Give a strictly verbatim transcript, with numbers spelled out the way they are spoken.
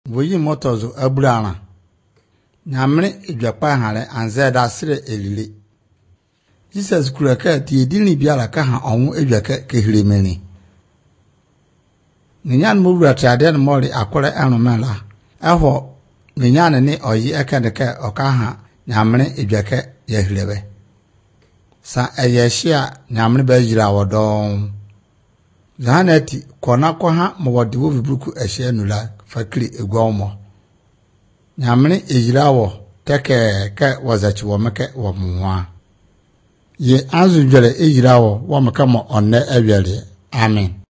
Voyi motozo abrana. Nyamre edwapa hare anze da sire elile. Jesus kuraka ti edini biara ka ha onwo edwaka kehiremeni. Ninyan mo wura trade no mori akore enromela. Eho ninyan ne oyi ekedeke oka ha nyamre edwaka yahirebe. Sa eyeshia nyamre ba yira wodon. Zahanati kona kwa ha mwadiwo vibruku eshe nula fakiri egwaumo. Nyamre ejirawo teke ke wazachi womeke wamuwa. Ye anzu jere ejirawo wameka mo onne ebyele. Amen.